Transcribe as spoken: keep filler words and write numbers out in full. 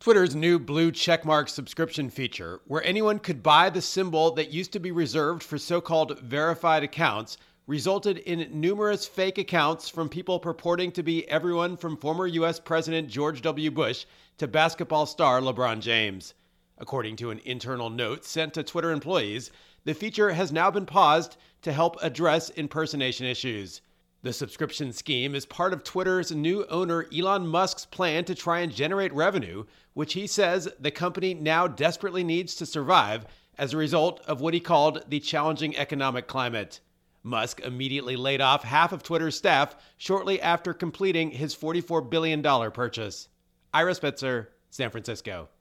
Twitter's new blue checkmark subscription feature, where anyone could buy the symbol that used to be reserved for so-called verified accounts, resulted in numerous fake accounts from people purporting to be everyone from former U S President George W. Bush to basketball star LeBron James. According to an internal note sent to Twitter employees, the feature has now been paused to help address impersonation issues. The subscription scheme is part of Twitter's new owner Elon Musk's plan to try and generate revenue, which he says the company now desperately needs to survive as a result of what he called the challenging economic climate. Musk immediately laid off half of Twitter's staff shortly after completing his forty-four billion dollars purchase. Ira Spitzer, San Francisco.